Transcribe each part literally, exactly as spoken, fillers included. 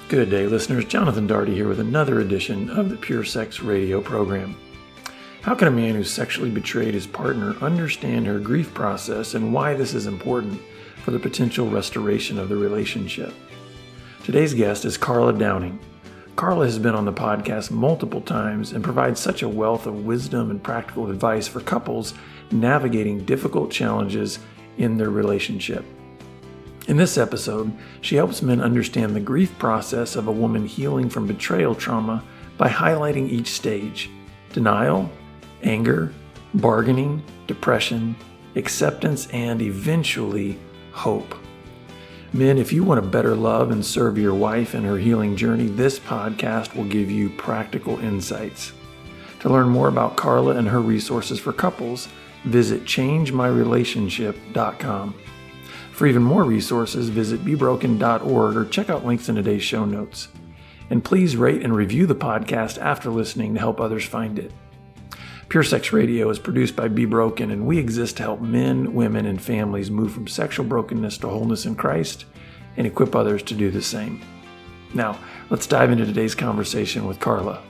Good day, listeners. Jonathan Daugherty here with another edition of the Pure Sex Radio program. How can a man who sexually betrayed his partner understand her grief process and why this is important for the potential restoration of the relationship? Today's guest is Carla Downing. Carla has been on the podcast multiple times and provides such a wealth of wisdom and practical advice for couples navigating difficult challenges in their relationship. In this episode, she helps men understand the grief process of a woman healing from betrayal trauma by highlighting each stage: denial, anger, bargaining, depression, acceptance, and eventually hope. Men, if you want to better love and serve your wife in her healing journey, this podcast will give you practical insights. To learn more about Carla and her resources for couples, visit change my relationship dot com. For even more resources, visit be broken dot org or check out links in today's show notes. And please rate and review the podcast after listening to help others find it. Pure Sex Radio is produced by Be Broken, and we exist to help men, women, and families move from sexual brokenness to wholeness in Christ and equip others to do the same. Now, let's dive into today's conversation with Carla.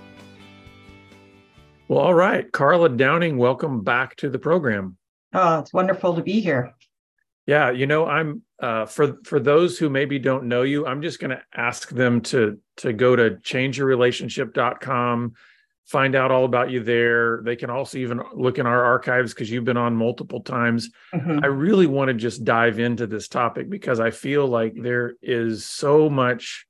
Well, all right. Carla Downing, welcome back to the program. Oh, it's wonderful to be here. Yeah, you know, I'm uh, for for those who maybe don't know you, I'm just going to ask them to to go to change your relationship dot com, find out all about you there. They can also even look in our archives because you've been on multiple times. Mm-hmm. I really want to just dive into this topic because I feel like there is so much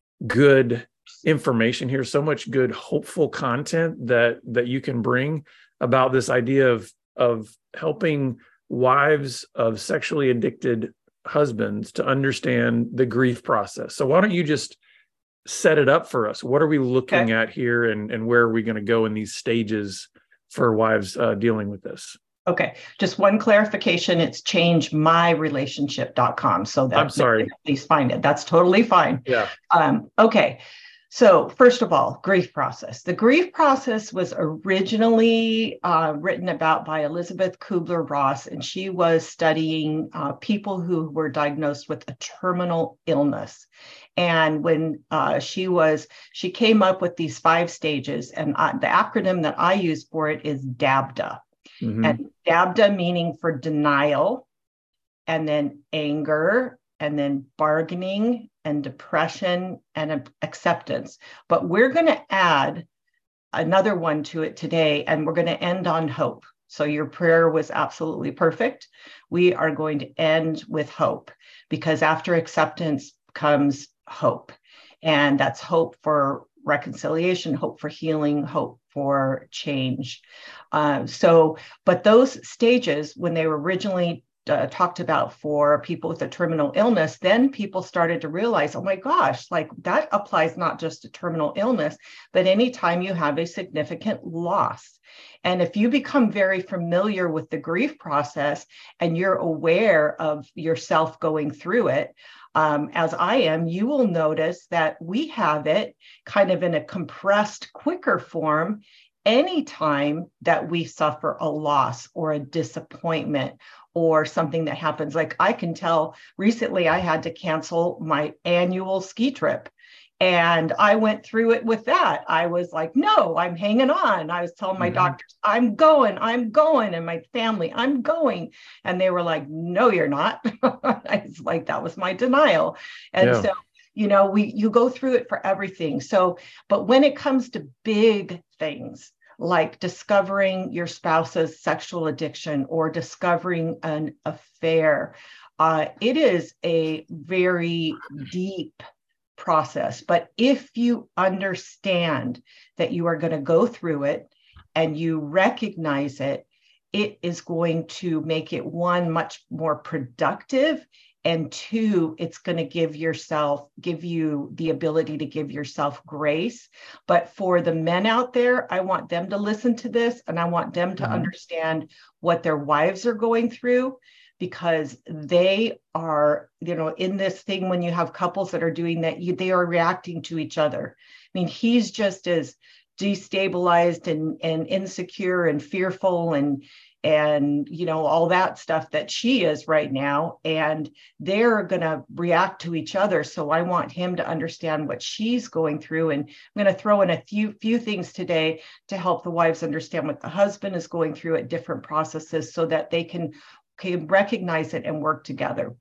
good information here, so much good, hopeful content that that you can bring about this idea of of helping wives of sexually addicted husbands to understand the grief process. So why don't you just set it up for us? What are we looking okay. at here, and, and where are we going to go in these stages for wives uh, dealing with this? Okay. Just one clarification. It's change my relationship dot com. So that I'm sorry. Please find it. That's totally fine. Yeah. Um, okay. So first of all, grief process. The grief process was originally uh, written about by Elizabeth Kubler-Ross, and she was studying uh, people who were diagnosed with a terminal illness. And when uh, she was, she came up with these five stages, and I, the acronym that I use for it is DABDA. Mm-hmm. And DABDA meaning for denial, and then anger, and then bargaining, and depression, and acceptance. But we're going to add another one to it today, and we're going to end on hope. So your prayer was absolutely perfect. We are going to end with hope, because after acceptance comes hope. And that's hope for reconciliation, hope for healing, hope for change. Uh, so, but those stages, when they were originally Uh, talked about for people with a terminal illness, then people started to realize, oh my gosh, like that applies not just to terminal illness, but anytime you have a significant loss. And if you become very familiar with the grief process and you're aware of yourself going through it, um, as I am, you will notice that we have it kind of in a compressed, quicker form anytime that we suffer a loss or a disappointment or something that happens. Like I can tell recently I had to cancel my annual ski trip, and I went through it with that. I was like, no, I'm hanging on. I was telling my mm-hmm. doctors, I'm going, I'm going, and my family, I'm going. And they were like, no, you're not. I was like, that was my denial. And yeah. so, you know, we you go through it for everything. So, but when it comes to big things, like discovering your spouse's sexual addiction or discovering an affair, uh, it is a very deep process. But if you understand that you are going to go through it and you recognize it, it is going to make it, one, much more productive, and two, it's going to give yourself, give you the ability to give yourself grace. But for the men out there, I want them to listen to this, and I want them to mm-hmm. understand what their wives are going through, because they are, you know, in this thing, when you have couples that are doing that, you, they are reacting to each other. I mean, he's just as destabilized and, and insecure and fearful and and, you know, all that stuff that she is right now. And they're going to react to each other. So I want him to understand what she's going through. And I'm going to throw in a few, few things today to help the wives understand what the husband is going through at different processes so that they can, can recognize it and work together.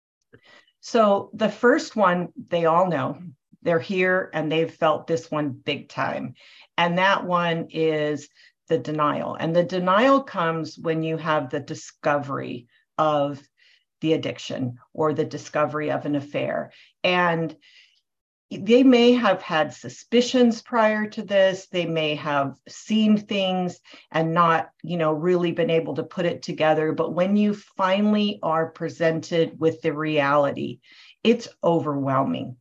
So the first one, they all know. They're here and they've felt this one big time. And that one is the denial. And the denial comes when you have the discovery of the addiction or the discovery of an affair. And they may have had suspicions prior to this. They may have seen things and not, you know, really been able to put it together. But when you finally are presented with the reality, it's overwhelming.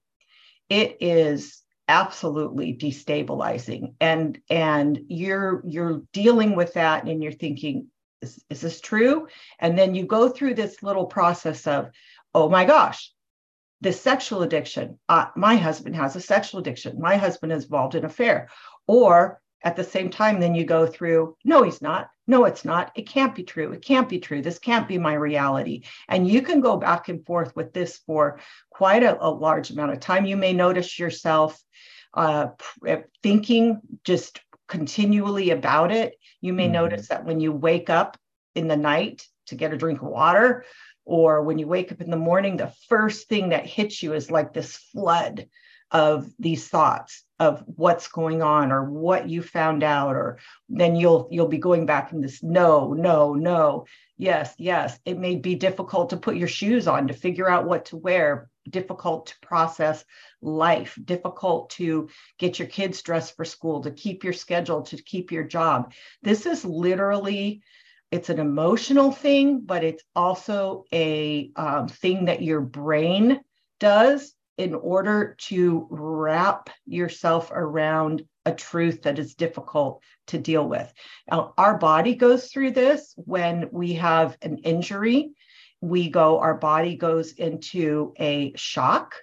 It is absolutely destabilizing. And, and you're, you're dealing with that and you're thinking, is, is this true? And then you go through this little process of, oh my gosh, this sexual addiction. Uh, my husband has a sexual addiction. My husband is involved in an affair. Or at the same time, then you go through, no, he's not. No, it's not. It can't be true. It can't be true. This can't be my reality. And you can go back and forth with this for quite a, a large amount of time. You may notice yourself uh, thinking just continually about it. You may mm-hmm. notice that when you wake up in the night to get a drink of water, or when you wake up in the morning, the first thing that hits you is like this flood of these thoughts of what's going on or what you found out, or then you'll you'll be going back in this no, no, no, yes, yes. It may be difficult to put your shoes on, to figure out what to wear, difficult to process life, difficult to get your kids dressed for school, to keep your schedule, to keep your job. This is literally, it's an emotional thing, but it's also a um, thing that your brain does in order to wrap yourself around a truth that is difficult to deal with. Now, our body goes through this when we have an injury. We go, our body goes into a shock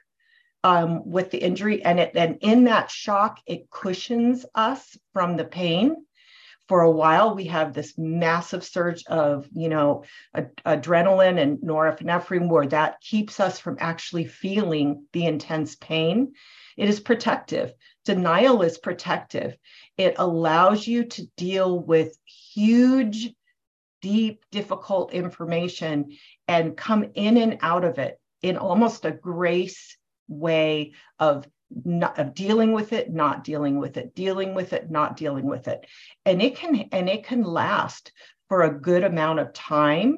um, with the injury, and it, and in that shock, it cushions us from the pain. For a while, we have this massive surge of, you know, ad- adrenaline and norepinephrine, where that keeps us from actually feeling the intense pain. It is protective. Denial is protective. It allows you to deal with huge, deep, difficult information and come in and out of it in almost a grace way of Not, of dealing with it, not dealing with it, dealing with it, not dealing with it. And it can, and it can last for a good amount of time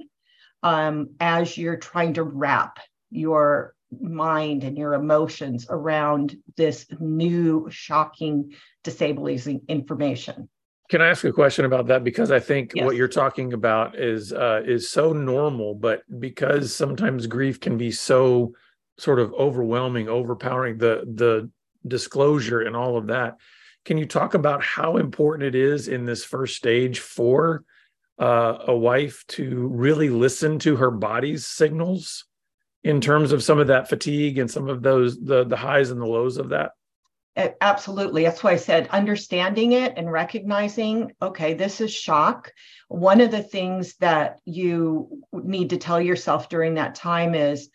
um, as you're trying to wrap your mind and your emotions around this new, shocking, disabling information. Can I ask a question about that? Because I think Yes. what you're talking about is uh, is so normal, but because sometimes grief can be so sort of overwhelming, overpowering, the the disclosure and all of that. Can you talk about how important it is in this first stage for uh, a wife to really listen to her body's signals in terms of some of that fatigue and some of those, the, the highs and the lows of that? Absolutely. That's why I said understanding it and recognizing, okay, this is shock. One of the things that you need to tell yourself during that time is,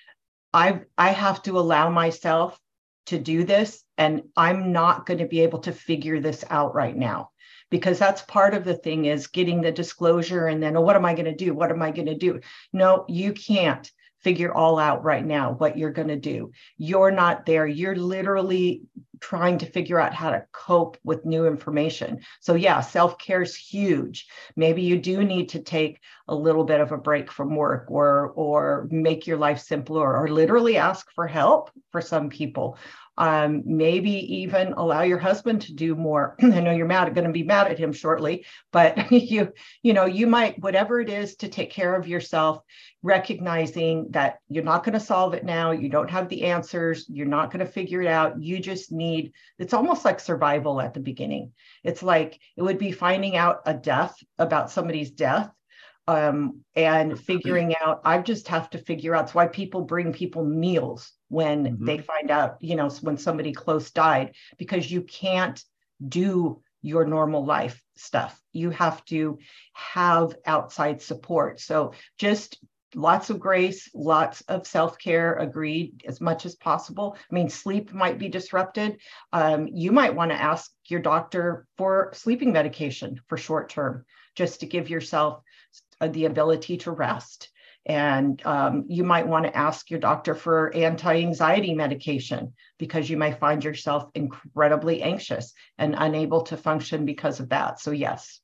I I have to allow myself to do this, and I'm not going to be able to figure this out right now, because that's part of the thing is getting the disclosure and then, oh, what am I going to do? What am I going to do? No, you can't figure all out right now what you're going to do. You're not there. You're literally trying to figure out how to cope with new information. So yeah, self-care is huge. Maybe you do need to take a little bit of a break from work, or or make your life simpler, or literally ask for help for some people. Um, maybe even allow your husband to do more. I know you're mad, going to be mad at him shortly, but you, you know, you might, whatever it is to take care of yourself, recognizing that you're not going to solve it now. You don't have the answers. You're not going to figure it out. You just need, it's almost like survival at the beginning. It's like, it would be finding out a death about somebody's death. Um, and figuring out, I just have to figure out. It's why people bring people meals when mm-hmm. they find out, you know, when somebody close died, because you can't do your normal life stuff. You have to have outside support. So just lots of grace, lots of self-care, agreed, as much as possible. I mean, sleep might be disrupted. Um, you might want to ask your doctor for sleeping medication for short term, just to give yourself the ability to rest. And um, you might want to ask your doctor for anti-anxiety medication, because you may find yourself incredibly anxious and unable to function because of that. So yes.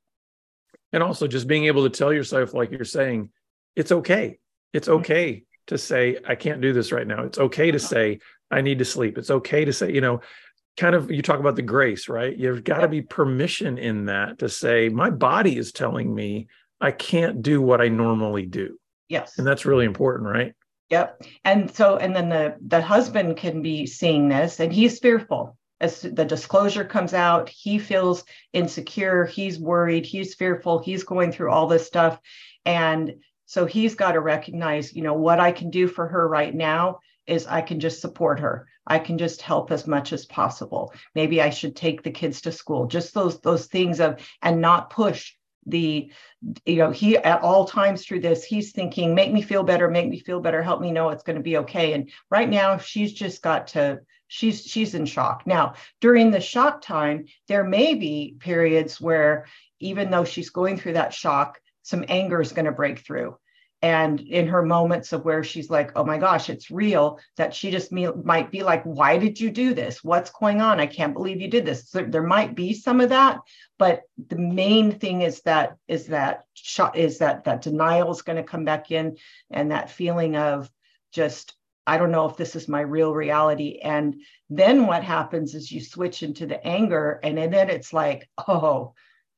And also just being able to tell yourself, like you're saying, it's okay. It's okay to say, I can't do this right now. It's okay to say, I need to sleep. It's okay to say, you know, kind of, you talk about the grace, right? You've got to be permission in that to say, my body is telling me I can't do what I normally do. Yes. And that's really important, right? Yep. And so, and then the, the husband can be seeing this, and he's fearful. As the disclosure comes out, he feels insecure, he's worried, he's fearful, he's going through all this stuff. And so he's got to recognize, you know, what I can do for her right now is I can just support her. I can just help as much as possible. Maybe I should take the kids to school, just those, those things of, and not push the, you know, he at all times through this, he's thinking, make me feel better, make me feel better, help me know it's going to be okay. And right now she's just got to, she's, she's in shock. Now, during the shock time, there may be periods where, even though she's going through that shock, some anger is going to break through. And in her moments of where she's like, oh my gosh, it's real, that she just me- might be like, why did you do this? What's going on? I can't believe you did this. So there might be some of that, but the main thing is that is that sh- is that that denial is going to come back in, and that feeling of just, I don't know if this is my real reality. And then what happens is you switch into the anger, and then it's like, oh,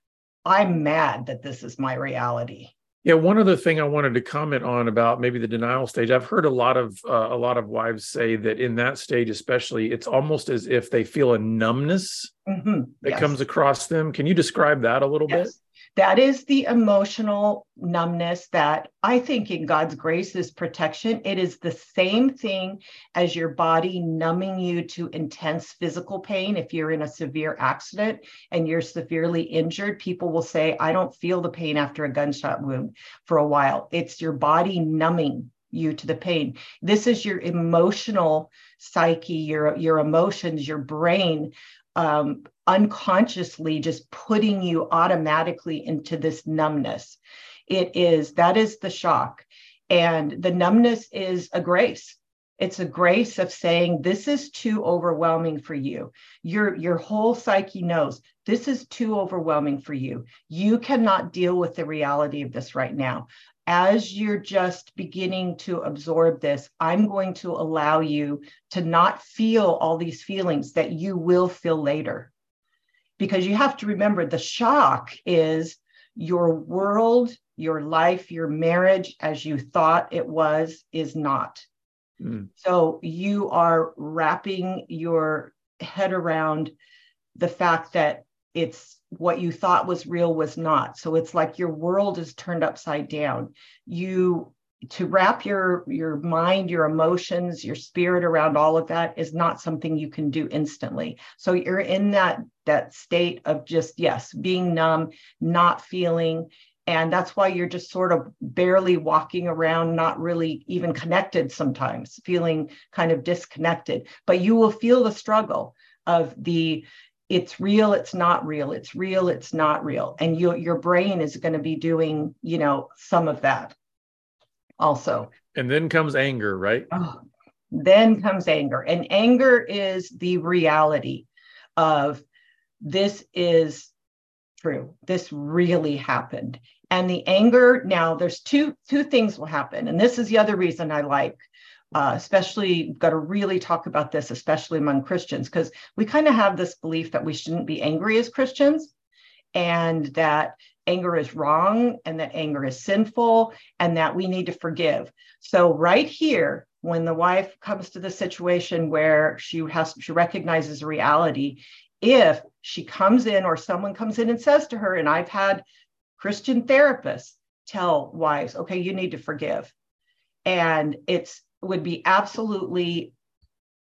I'm mad that this is my reality. Yeah, one other thing I wanted to comment on about maybe the denial stage. I've heard a lot of uh, a lot of wives say that in that stage, especially, it's almost as if they feel a numbness mm-hmm. that yes. comes across them. Can you describe that a little yes. bit? That is the emotional numbness that I think in God's grace is protection. It is the same thing as your body numbing you to intense physical pain. If you're in a severe accident and you're severely injured, people will say, I don't feel the pain after a gunshot wound for a while. It's your body numbing you to the pain. This is your emotional psyche, your, your emotions, your brain, um, unconsciously just putting you automatically into this numbness. It is, that is the shock. And the numbness is a grace. It's a grace of saying, this is too overwhelming for you. Your, your whole psyche knows this is too overwhelming for you. You cannot deal with the reality of this right now. As you're just beginning to absorb this, I'm going to allow you to not feel all these feelings that you will feel later. Because you have to remember, the shock is your world, your life, your marriage as you thought it was, is not. Mm. So you are wrapping your head around the fact that it's what you thought was real was not. So it's like your world is turned upside down. You, to wrap your, your mind, your emotions, your spirit around all of that is not something you can do instantly. So you're in that, that state of just, yes, being numb, not feeling. And that's why you're just sort of barely walking around, not really even connected sometimes, feeling kind of disconnected. But you will feel the struggle of the, it's real, it's not real, it's real, it's not real. And you, your brain is going to be doing, you know, some of that also. And then comes anger, right? Oh, then comes anger. And anger is the reality of, this is true. This really happened. And the anger, now there's two, two things will happen. And this is the other reason I like, uh, especially got to really talk about this, especially among Christians, because we kind of have this belief that we shouldn't be angry as Christians, and that anger is wrong, and that anger is sinful, and that we need to forgive. So right here, when the wife comes to the situation where she has, she recognizes reality, if she comes in or someone comes in and says to her, and I've had Christian therapists tell wives, okay, you need to forgive. And it's would be absolutely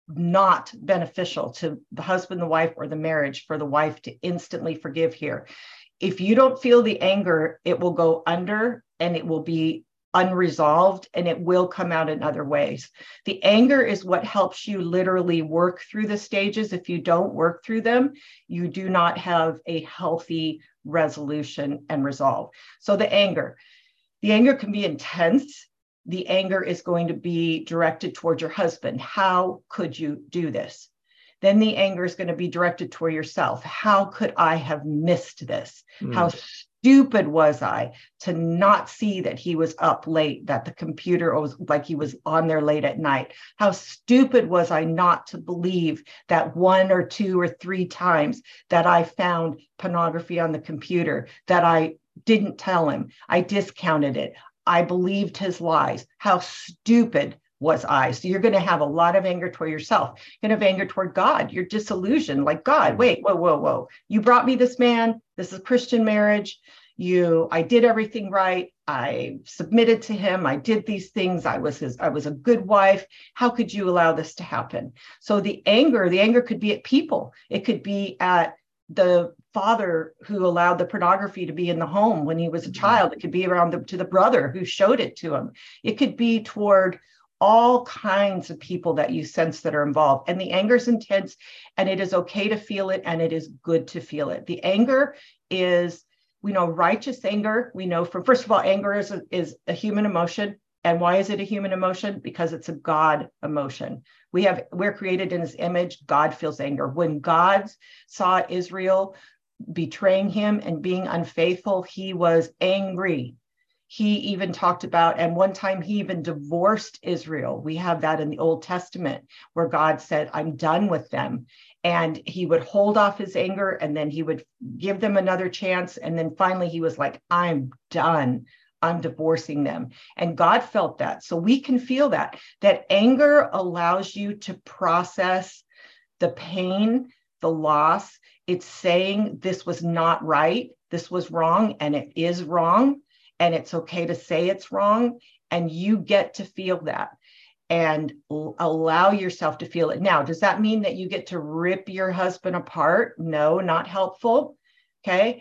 not beneficial to the husband, the wife, or the marriage for the wife to instantly forgive here. If you don't feel the anger, it will go under and it will be unresolved, and it will come out in other ways. The anger is what helps you literally work through the stages. If you don't work through them, you do not have a healthy resolution and resolve. So the anger, the anger can be intense. The anger is going to be directed toward your husband. How could you do this? Then the anger is going to be directed toward yourself. How could I have missed this? Mm. How stupid was I to not see that he was up late, that the computer was like he was on there late at night? How stupid was I not to believe that one or two or three times that I found pornography on the computer, that I didn't tell him, I discounted it, I believed his lies? How stupid was I? So you're going to have a lot of anger toward yourself. You're going to have anger toward God. You're disillusioned, like, God, wait, whoa, whoa, whoa. You brought me this man. This is a Christian marriage. You, I did everything right. I submitted to him. I did these things. I was his, I was a good wife. How could you allow this to happen? So the anger, the anger could be at people. It could be at the father who allowed the pornography to be in the home when he was a child. It could be around the, to the brother who showed it to him. It could be toward all kinds of people that you sense that are involved. And the anger is intense, and it is okay to feel it, and it is good to feel it. The anger is, we know, righteous anger. We know from, first of all, anger is a, is a human emotion. And why is it a human emotion? Because it's a God emotion. We have, we're created in his image. God feels anger. When God saw Israel betraying him and being unfaithful, he was angry. He even talked about, and one time he even divorced Israel. We have that in the Old Testament where God said, I'm done with them. And he would hold off his anger, and then he would give them another chance. And then finally he was like, I'm done. I'm divorcing them. And God felt that. So we can feel that. That anger allows you to process the pain, the loss. It's saying this was not right. This was wrong, and it is wrong. And it's okay to say it's wrong, and you get to feel that and l- allow yourself to feel it. Now, does that mean that you get to rip your husband apart? No, not helpful. Okay.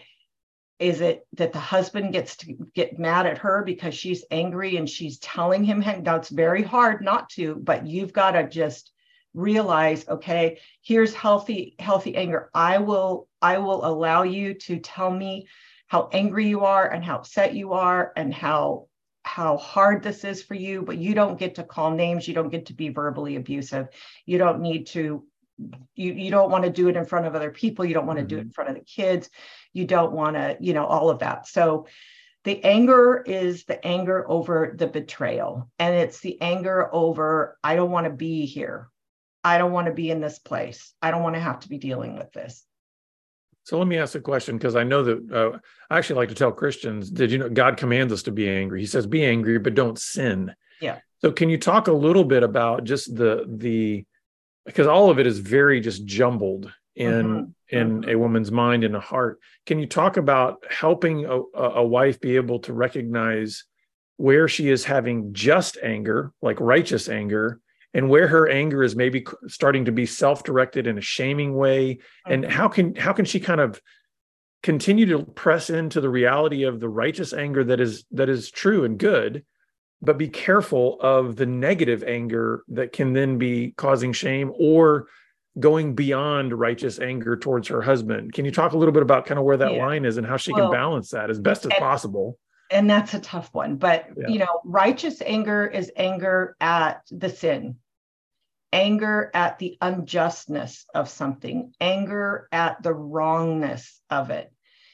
Is it that the husband gets to get mad at her because she's angry and she's telling him? Now, it's very hard not to, but you've got to just realize, okay, here's healthy, healthy anger. I will, I will allow you to tell me how angry you are and how upset you are and how how hard this is for you, but you don't get to call names. You don't get to be verbally abusive. You don't need to, you, you don't want to do it in front of other people. You don't want to mm-hmm. do it in front of the kids. You don't want to, you know, all of that. So the anger is the anger over the betrayal. And it's the anger over, I don't want to be here. I don't want to be in this place. I don't want to have to be dealing with this. So let me ask a question, because I know that uh, I actually like to tell Christians, did you know God commands us to be angry? He says, be angry, but don't sin. Yeah. So can you talk a little bit about just the, the, because all of it is very just jumbled in, mm-hmm. in mm-hmm. a woman's mind and a heart. Can you talk about helping a, a wife be able to recognize where she is having just anger, like righteous anger, and where her anger is maybe starting to be self-directed in a shaming way? And mm-hmm. how can how can she kind of continue to press into the reality of the righteous anger that is that is true and good, but be careful of the negative anger that can then be causing shame or going beyond righteous anger towards her husband? Can you talk a little bit about kind of where that yeah. line is and how she well, can balance that as best as and, possible? And that's a tough one. But, yeah. you know, righteous anger is anger at the sin, anger at the unjustness of something, anger at the wrongness of it.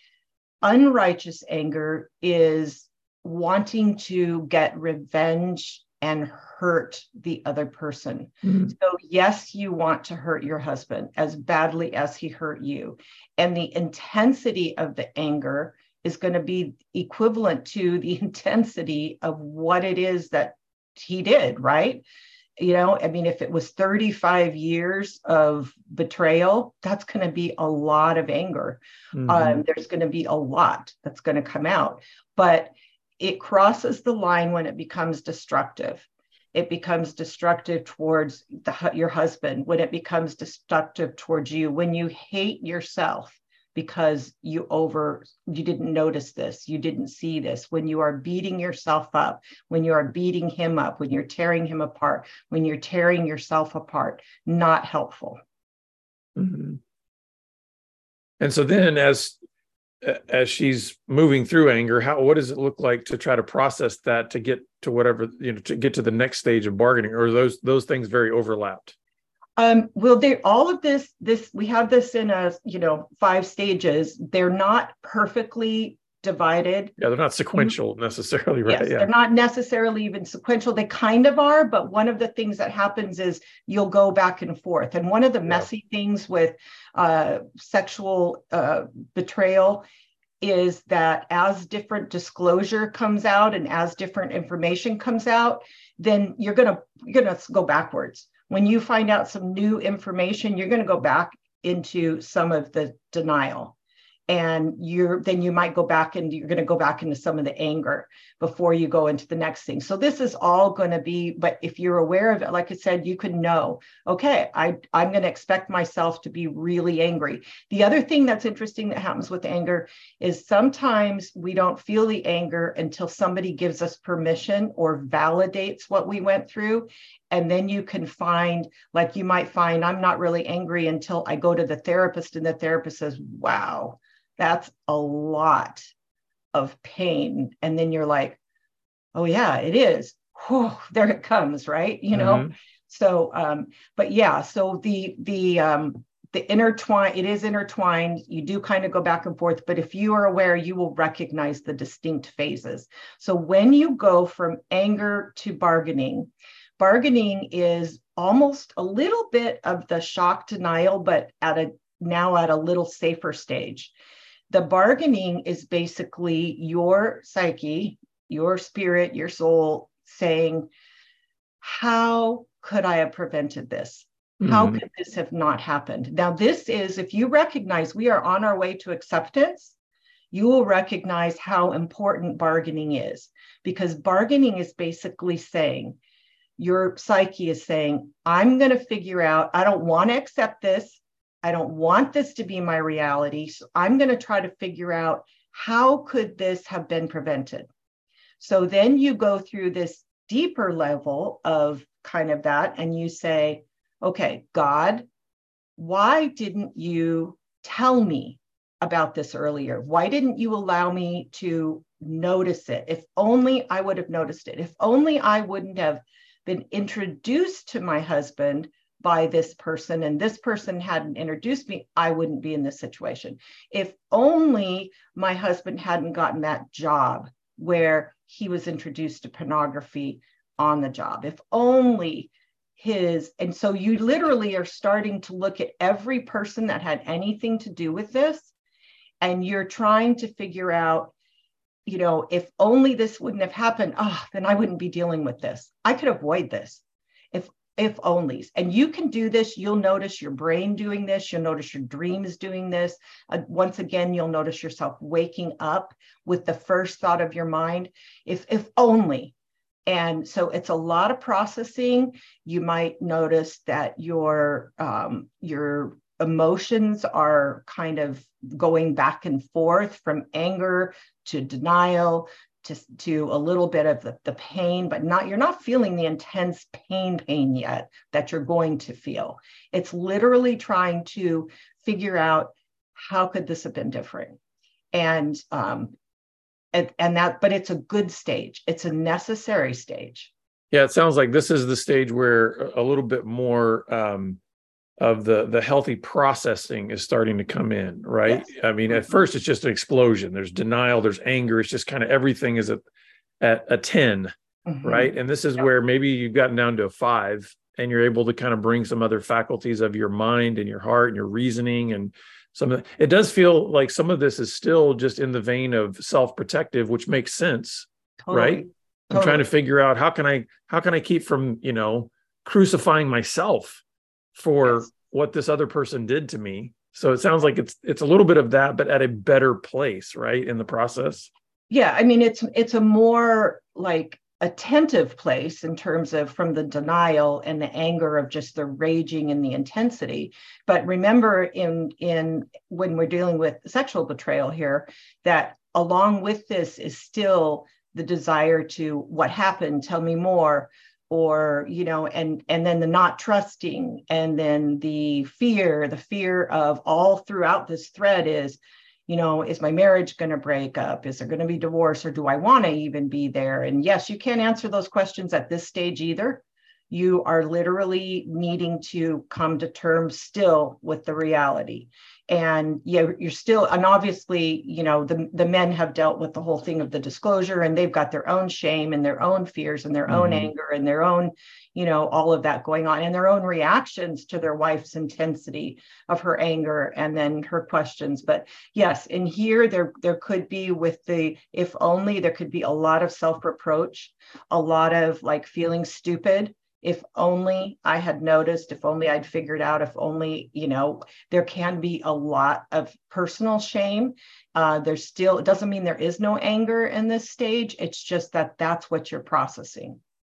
Unrighteous anger is wanting to get revenge and hurt the other person. Mm-hmm. So yes, you want to hurt your husband as badly as he hurt you. And the intensity of the anger is going to be equivalent to the intensity of what it is that he did, right? You know, I mean, if it was thirty-five years of betrayal, that's going to be a lot of anger. Mm-hmm. Um, there's going to be a lot that's going to come out, but it crosses the line when it becomes destructive. it becomes destructive towards the, your husband, when it becomes destructive towards you, when you hate yourself because you over, you didn't notice this, you didn't see this, when you are beating yourself up, when you are beating him up, when you're tearing him apart, when you're tearing yourself apart, not helpful. Mm-hmm. And so then as as she's moving through anger, how what does it look like to try to process that to get to whatever, you know, to get to the next stage of bargaining, or are those those things very overlapped? Um, well, they all of this, this we have this in a, you know, five stages. They're not perfectly divided. Yeah, they're not sequential necessarily, right? Yes, yeah. They're not necessarily even sequential. They kind of are, but one of the things that happens is you'll go back and forth. And one of the Yeah. messy things with uh, sexual uh, betrayal is that as different disclosure comes out and as different information comes out, then you're gonna you're gonna go backwards. When you find out some new information, you're gonna go back into some of the denial. And you're then you might go back and you're going to go back into some of the anger before you go into the next thing. So this is all going to be, but if you're aware of it, like I said, you can know, okay, I, I'm going to expect myself to be really angry. The other thing that's interesting that happens with anger is sometimes we don't feel the anger until somebody gives us permission or validates what we went through. And then you can find, like you might find, I'm not really angry until I go to the therapist and the therapist says, wow, that's a lot of pain. And then you're like, oh yeah, it is. Whew, there it comes, right? You know? Mm-hmm. So, um, but yeah, so the, the, um, the intertwine, it is intertwined. You do kind of go back and forth, but if you are aware, you will recognize the distinct phases. So when you go from anger to bargaining, bargaining is almost a little bit of the shock denial, but at a now at a little safer stage. The bargaining is basically your psyche, your spirit, your soul saying, how could I have prevented this? Mm-hmm. How could this have not happened? Now, this is, if you recognize we are on our way to acceptance, you will recognize how important bargaining is, because bargaining is basically saying, your psyche is saying, I'm going to figure out, I don't want to accept this. I don't want this to be my reality. So I'm going to try to figure out, how could this have been prevented? So then you go through this deeper level of kind of that, and you say, okay, God, why didn't you tell me about this earlier? Why didn't you allow me to notice it? If only I would have noticed it. If only I wouldn't have been introduced to my husband by this person, and this person hadn't introduced me, I wouldn't be in this situation. If only my husband hadn't gotten that job where he was introduced to pornography on the job. If only his, and so you literally are starting to look at every person that had anything to do with this, and you're trying to figure out, you know, if only this wouldn't have happened, oh, then I wouldn't be dealing with this. I could avoid this. If if onlys. And you can do this. You'll notice your brain doing this. You'll notice your dreams doing this. Uh, once again, you'll notice yourself waking up with the first thought of your mind, if if only. And so it's a lot of processing. You might notice that your um, your emotions are kind of going back and forth from anger to denial to, to a little bit of the, the pain, but not, you're not feeling the intense pain pain yet that you're going to feel. It's literally trying to figure out, how could this have been different? And um, and, and that, but it's a good stage. It's a necessary stage. Yeah, it sounds like this is the stage where a little bit more um, of the the healthy processing is starting to come in, right? Yes. I mean, at first it's just an explosion. There's denial, there's anger. It's just kind of everything is at at a ten, mm-hmm. right? And this is yep. where maybe you've gotten down to a five, and you're able to kind of bring some other faculties of your mind and your heart and your reasoning and some of the, it does feel like some of this is still just in the vein of self-protective, which makes sense, totally. Right? I'm totally. trying to figure out how can I how can I keep from, you know, crucifying myself for yes. what this other person did to me. So it sounds like it's it's a little bit of that, but at a better place, right, in the process. Yeah, I mean, it's it's a more like attentive place in terms of from the denial and the anger of just the raging and the intensity. But remember, in in when we're dealing with sexual betrayal here, that along with this is still the desire to, what happened, tell me more, or, you know, and and then the not trusting, and then the fear, the fear of all throughout this thread is, you know, is my marriage going to break up? Is there going to be divorce, or do I want to even be there? And yes, you can't answer those questions at this stage either. You are literally needing to come to terms still with the reality. And yeah, you're still, and obviously, you know, the, the men have dealt with the whole thing of the disclosure, and they've got their own shame and their own fears and their mm-hmm. own anger and their own, you know, all of that going on, and their own reactions to their wife's intensity of her anger and then her questions. But yes, in here, there, there could be, with the, if only, there could be a lot of self-reproach, a lot of like feeling stupid. If only I had noticed, if only I'd figured out, if only, you know, there can be a lot of personal shame. Uh, there's still, it doesn't mean there is no anger in this stage. It's just that that's what you're processing.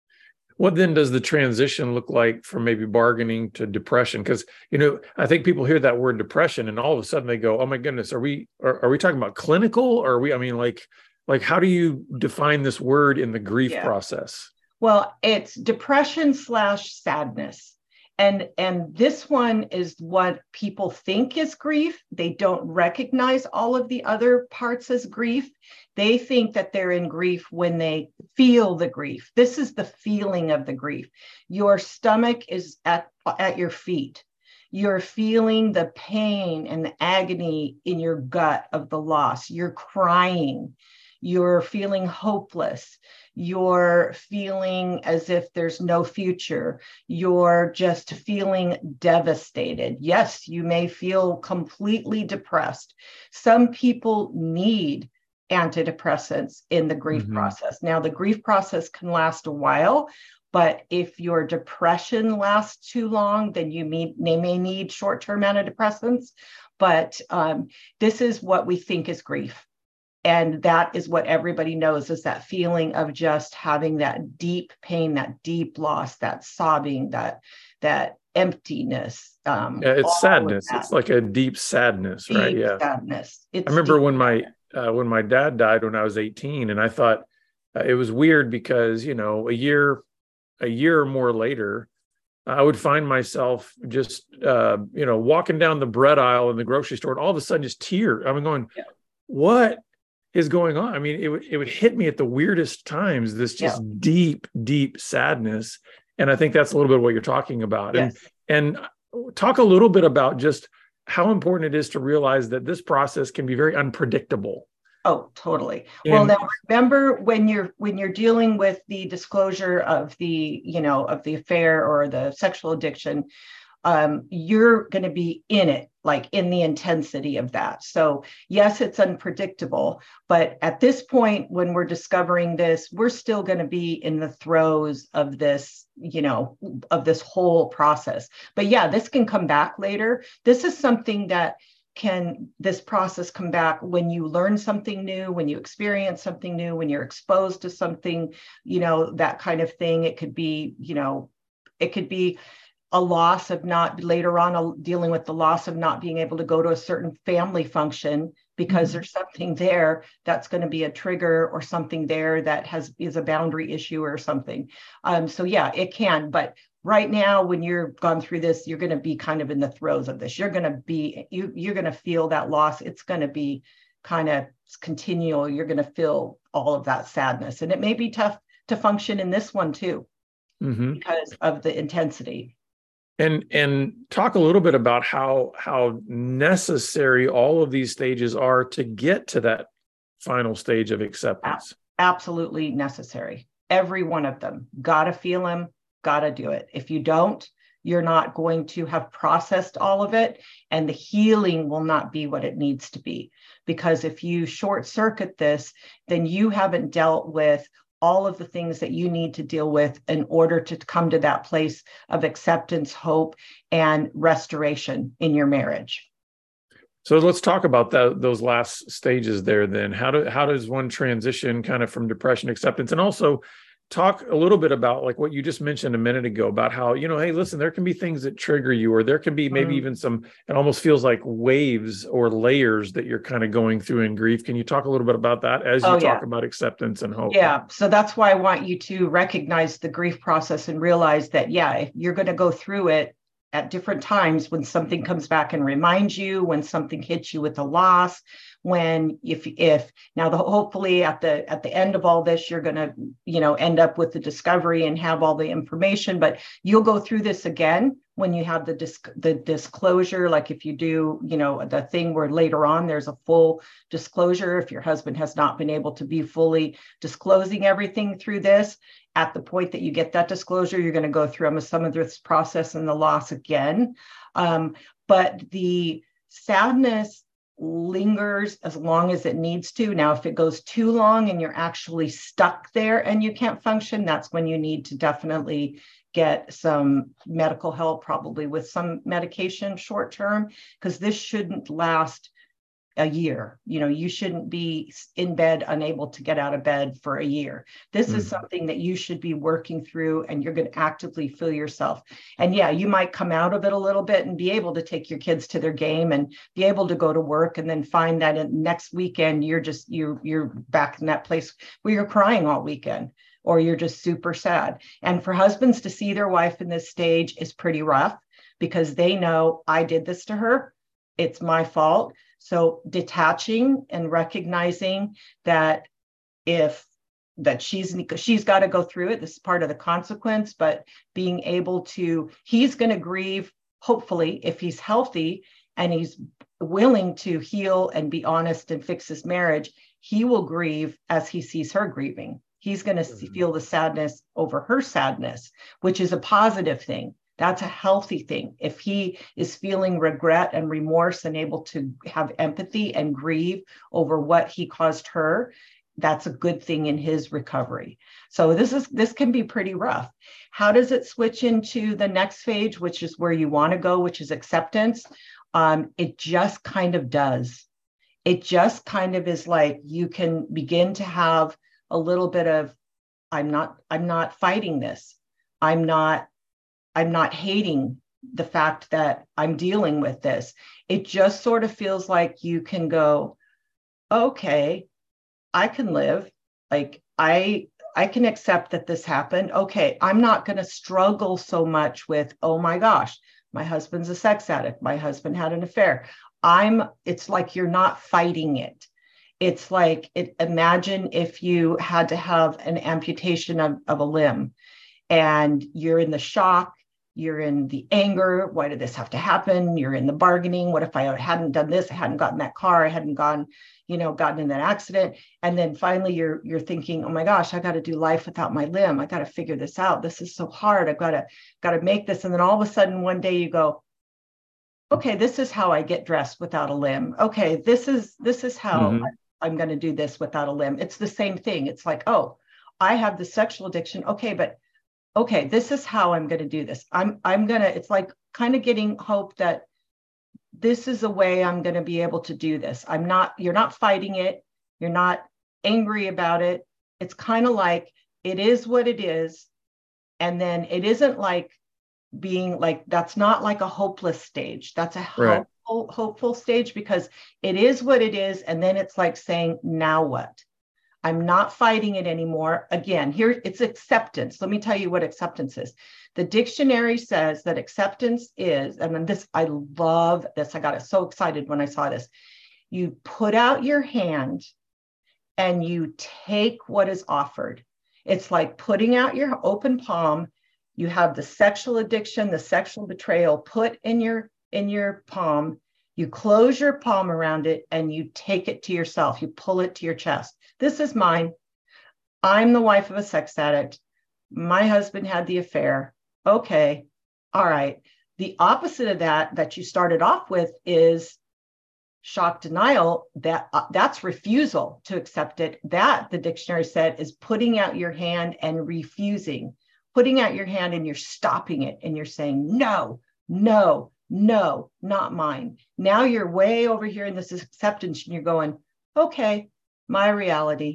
What then does the transition look like from maybe bargaining to depression? Because, you know, I think people hear that word depression and all of a sudden they go, oh my goodness, are we, are, are we talking about clinical? Or are we, I mean, like, like, how do you define this word in the grief yeah. process? Well, it's depression slash sadness. And, and this one is what people think is grief. They don't recognize all of the other parts as grief. They think that they're in grief when they feel the grief. This is the feeling of the grief. Your stomach is at, at your feet. You're feeling the pain and the agony in your gut of the loss. You're crying. You're feeling hopeless. You're feeling as if there's no future. You're just feeling devastated. Yes, you may feel completely depressed. Some people need antidepressants in the grief mm-hmm. process. Now, the grief process can last a while, but if your depression lasts too long, then you may, they may need short-term antidepressants. But um, this is what we think is grief. And that is what everybody knows, is that feeling of just having that deep pain, that deep loss, that sobbing, that that emptiness. Um, yeah, it's sadness. It's like a deep sadness, deep right? Yeah, sadness. It's I remember deep. when my uh, when my dad died when I was eighteen, and I thought uh, it was weird because, you know, a year a year or more later, I would find myself just uh, you know, walking down the bread aisle in the grocery store, and all of a sudden just tears. I'm going, yeah. what is going on? I mean, it would it would hit me at the weirdest times, this just yeah. deep, deep sadness. And I think that's a little bit of what you're talking about. Yes. And and talk a little bit about just how important it is to realize that this process can be very unpredictable. Oh, totally. And, well, now remember, when you're when you're dealing with the disclosure of the, you know, of the affair or the sexual addiction, um, you're going to be in it, like in the intensity of that. So yes, it's unpredictable, but at this point, when we're discovering this, we're still going to be in the throes of this, you know, of this whole process. But yeah, this can come back later. This is something that can, this process come back when you learn something new, when you experience something new, when you're exposed to something, you know, that kind of thing. It could be, you know, it could be a loss of not, later on, dealing with the loss of not being able to go to a certain family function because mm-hmm. there's something there that's going to be a trigger, or something there that has is a boundary issue or something. Um, so yeah, it can. But right now, when you're gone through this, you're going to be kind of in the throes of this. You're going to be, you, you're going to feel that loss. It's going to be kind of continual. You're going to feel all of that sadness. And it may be tough to function in this one too, mm-hmm. because of the intensity. And and talk a little bit about how how necessary all of these stages are to get to that final stage of acceptance. Absolutely necessary. Every one of them. Gotta feel them, gotta do it. If you don't, you're not going to have processed all of it, and the healing will not be what it needs to be. Because if you short circuit this, then you haven't dealt with all of the things that you need to deal with in order to come to that place of acceptance, hope, and restoration in your marriage. So let's talk about that, those last stages there then. How do how does one transition kind of from depression, acceptance, and also talk a little bit about like what you just mentioned a minute ago about how, you know, hey, listen, there can be things that trigger you, or there can be maybe mm. even some, it almost feels like waves or layers that you're kind of going through in grief. Can you talk a little bit about that as you oh, talk yeah. about acceptance and hope? Yeah. So that's why I want you to recognize the grief process and realize that, yeah, if you're going to go through it at different times, when something comes back and reminds you, when something hits you with a loss, when if if now the hopefully at the at the end of all this, you're going to, you know, end up with the discovery and have all the information, but you'll go through this again when you have the disc, the disclosure. Like if you do, you know, the thing where later on there's a full disclosure, if your husband has not been able to be fully disclosing everything through this, at the point that you get that disclosure, you're going to go through some of this process and the loss again. Um, but the sadness lingers as long as it needs to. Now, if it goes too long and you're actually stuck there and you can't function, that's when you need to definitely get some medical help, probably with some medication short term, because this shouldn't last a year. You know, you shouldn't be in bed, unable to get out of bed for a year. This mm. is something that you should be working through, and you're going to actively feel yourself. And yeah, you might come out of it a little bit and be able to take your kids to their game and be able to go to work, and then find that in next weekend, you're just, you're, you're back in that place where you're crying all weekend, or you're just super sad. And for husbands to see their wife in this stage is pretty rough, because they know, I did this to her. It's my fault. So detaching and recognizing that if that she's she's got to go through it, this is part of the consequence, but being able to, he's going to grieve, hopefully, if he's healthy and he's willing to heal and be honest and fix his marriage, he will grieve as he sees her grieving. He's going to mm-hmm. feel the sadness over her sadness, which is a positive thing. That's a healthy thing. If he is feeling regret and remorse and able to have empathy and grieve over what he caused her, that's a good thing in his recovery. So this is this can be pretty rough. How does it switch into the next phase, which is where you want to go, which is acceptance? Um, it just kind of does. It just kind of is like you can begin to have a little bit of, I'm not, I'm not fighting this. I'm not I'm not hating the fact that I'm dealing with this. It just sort of feels like you can go, okay, I can live. Like I, I can accept that this happened. Okay, I'm not going to struggle so much with, oh my gosh, my husband's a sex addict. My husband had an affair. I'm, it's like you're not fighting it. It's like, it, imagine if you had to have an amputation of, of a limb, and you're in the shock. You're in the anger. Why did this have to happen? You're in the bargaining. What if I hadn't done this? I hadn't gotten that car. I hadn't gone, you know, gotten in that accident. And then finally you're, you're thinking, oh my gosh, I got to do life without my limb. I got to figure this out. This is so hard. I've got to, got to make this. And then all of a sudden one day you go, okay, this is how I get dressed without a limb. Okay, this is, this is how mm-hmm. I, I'm going to do this without a limb. It's the same thing. It's like, oh, I have the sexual addiction. Okay, but okay, this is how I'm going to do this. I'm I'm going to, it's like kind of getting hope that this is a way I'm going to be able to do this. I'm not, you're not fighting it. You're not angry about it. It's kind of like, it is what it is. And then it isn't like being like, that's not like a hopeless stage. That's a right. hopeful, hopeful stage, because it is what it is. And then it's like saying, now what? I'm not fighting it anymore. Again, here it's acceptance. Let me tell you what acceptance is. The dictionary says that acceptance is, and then this, I love this. I got so excited when I saw this. You put out your hand and you take what is offered. It's like putting out your open palm. You have the sexual addiction, the sexual betrayal put in your, in your palm. You close your palm around it and you take it to yourself. You pull it to your chest. This is mine. I'm the wife of a sex addict. My husband had the affair. Okay. All right. The opposite of that, that you started off with, is shock denial. That uh, that's refusal to accept it. That, the dictionary said, is putting out your hand and refusing. Putting out your hand and you're stopping it and you're saying, no, no, no, not mine. Now you're way over here in this acceptance and you're going, okay, my reality.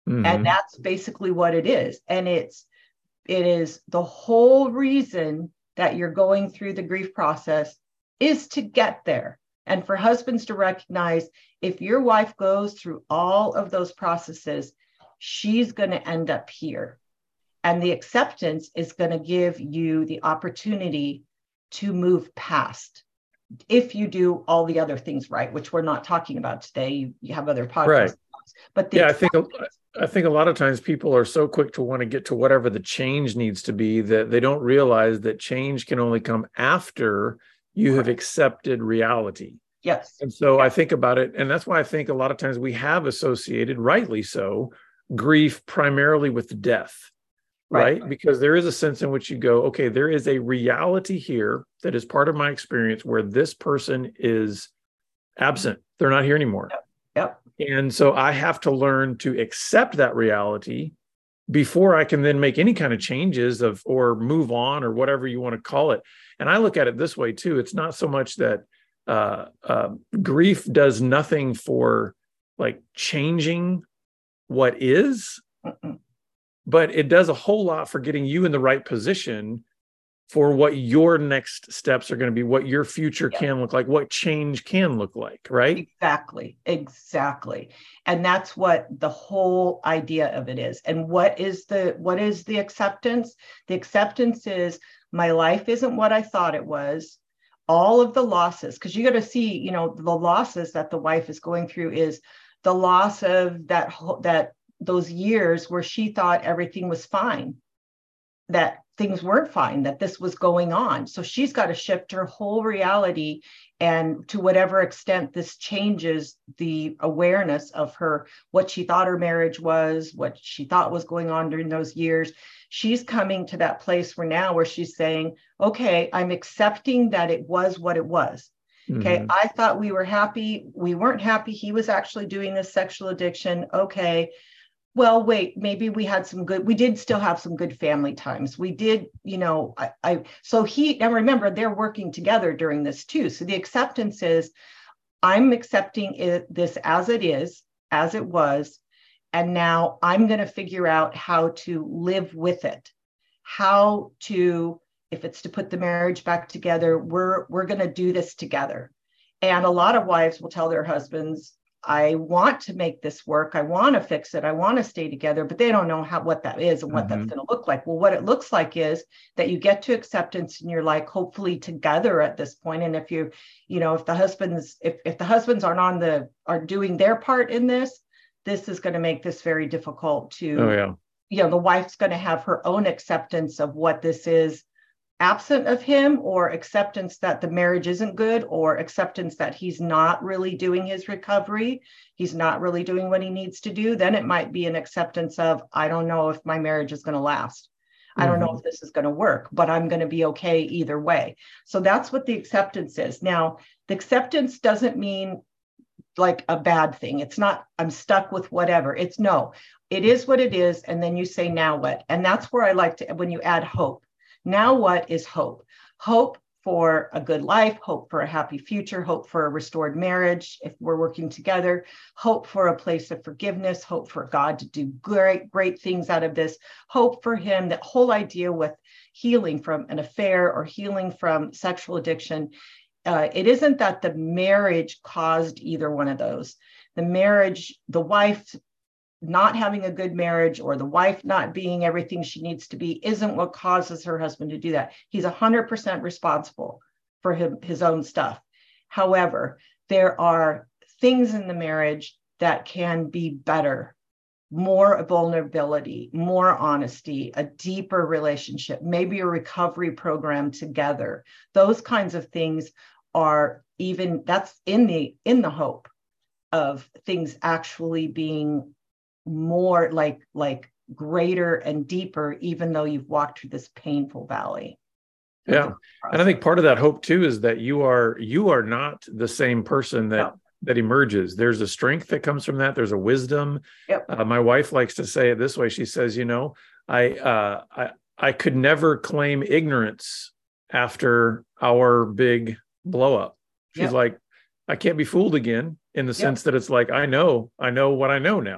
Mm-hmm. And that's basically what it is. And it's, it is the whole reason that you're going through the grief process is to get there. And for husbands to recognize, if your wife goes through all of those processes, she's going to end up here. And the acceptance is going to give you the opportunity to move past, if you do all the other things right, which we're not talking about today. You, you have other podcasts. Right. But the yeah, I think I think a lot of times people are so quick to want to get to whatever the change needs to be that they don't realize that change can only come after you have accepted reality. Yes. And so yes. I think about it, and that's why I think a lot of times we have associated, rightly so, grief primarily with death, right? right? Because there is a sense in which you go, okay, there is a reality here that is part of my experience where this person is absent. They're not here anymore. Yep. Yep. And so I have to learn to accept that reality before I can then make any kind of changes of or move on or whatever you want to call it. And I look at it this way too. It's not so much that uh, uh, grief does nothing for like changing what is, Mm-mm. but it does a whole lot for getting you in the right position for what your next steps are going to be, what your future yeah. can look like, what change can look like, right? Exactly, exactly. And that's what the whole idea of it is. And what is the what is the acceptance? The acceptance is my life isn't what I thought it was. All of the losses, because you got to see, you know, the losses that the wife is going through is the loss of that that those years where she thought everything was fine, that things weren't fine, that this was going on. So she's got to shift her whole reality. And to whatever extent this changes the awareness of her, what she thought her marriage was, what she thought was going on during those years, she's coming to that place where now where she's saying, okay, I'm accepting that it was what it was. Okay, mm-hmm. I thought we were happy. We weren't happy. He was actually doing this sexual addiction. Okay. Well, wait, maybe we had some good, we did still have some good family times. We did, you know, I, I, so he, and remember, they're working together during this too. So the acceptance is, I'm accepting it, this as it is, as it was. And now I'm going to figure out how to live with it, how to, if it's to put the marriage back together, we're, we're going to do this together. And a lot of wives will tell their husbands, I want to make this work. I want to fix it. I want to stay together, but they don't know how, what that is and what mm-hmm. that's going to look like. Well, what it looks like is that you get to acceptance and you're like, hopefully together at this point. And if you, you know, if the husbands, if, if the husbands aren't on the, are doing their part in this, this is going to make this very difficult to, oh, yeah. you know, the wife's going to have her own acceptance of what this is, absent of him, or acceptance that the marriage isn't good, or acceptance that he's not really doing his recovery, he's not really doing what he needs to do. Then it might be an acceptance of, I don't know if my marriage is going to last. Mm-hmm. I don't know if this is going to work, but I'm going to be okay either way. So that's what the acceptance is. Now, the acceptance doesn't mean like a bad thing. It's not, I'm stuck with whatever. It's no, it is what it is. And then you say, now what? And that's where I like to, when you add hope. Now, what is hope? Hope for a good life, hope for a happy future, hope for a restored marriage if we're working together, hope for a place of forgiveness, hope for God to do great, great things out of this, hope for him. That whole idea with healing from an affair or healing from sexual addiction, uh, it isn't that the marriage caused either one of those. The marriage, the wife not having a good marriage or the wife not being everything she needs to be isn't what causes her husband to do that. He's one hundred percent responsible for him, his own stuff. However, there are things in the marriage that can be better, more vulnerability, more honesty, a deeper relationship, maybe a recovery program together. Those kinds of things are even, that's in the in the hope of things actually being more like like greater and deeper, even though you've walked through this painful valley. Yeah. And I think part of that hope too is that you are you are not the same person that no. that emerges. There's a strength that comes from that. There's a wisdom. Yep. Uh, my wife likes to say it this way. She says, you know, I uh I I could never claim ignorance after our big blow up. She's yep. like, I can't be fooled again, in the sense yep. that it's like, I know, I know what I know now.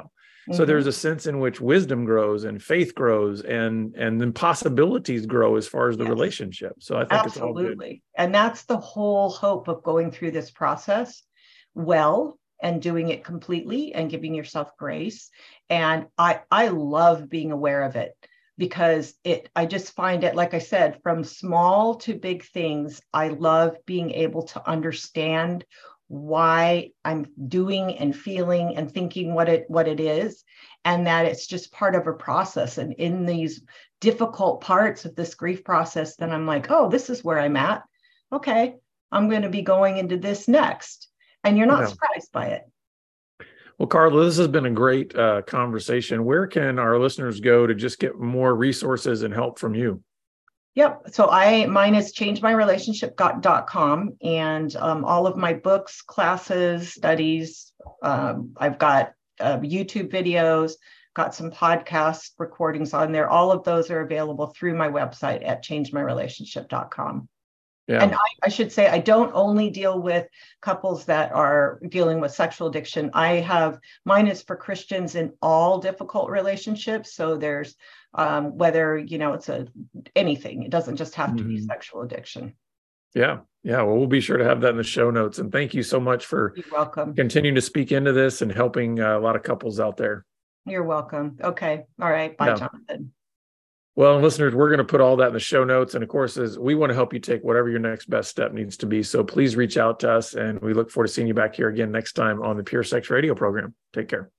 So mm-hmm. there's a sense in which wisdom grows and faith grows and and then possibilities grow as far as the yes. relationship. So I think Absolutely. it's all good. And that's the whole hope of going through this process well and doing it completely and giving yourself grace. And I I love being aware of it because it I just find it, like I said, from small to big things, I love being able to understand why I'm doing and feeling and thinking what it what it is, and that it's just part of a process. And in these difficult parts of this grief process, then I'm like, oh, this is where I'm at. Okay, I'm going to be going into this next. And you're not yeah. surprised by it. Well, Carla, this has been a great uh, conversation. Where can our listeners go to just get more resources and help from you? Yep. So I mine is change my relationship dot com, and um, all of my books, classes, studies. Um, I've got uh, YouTube videos, got some podcast recordings on there. All of those are available through my website at change my relationship dot com. Yeah. And I, I should say, I don't only deal with couples that are dealing with sexual addiction. I have, mine is for Christians in all difficult relationships. So there's um, whether, you know, it's a anything, it doesn't just have to mm-hmm. be sexual addiction. Yeah. Yeah. Well, we'll be sure to have that in the show notes. And thank you so much for You're welcome. continuing to speak into this and helping uh, a lot of couples out there. You're welcome. Okay. All right. Bye, yeah. Jonathan. Well, listeners, we're going to put all that in the show notes. And of course, as we want to help you take whatever your next best step needs to be. So please reach out to us. And we look forward to seeing you back here again next time on the Pure Sex Radio program. Take care.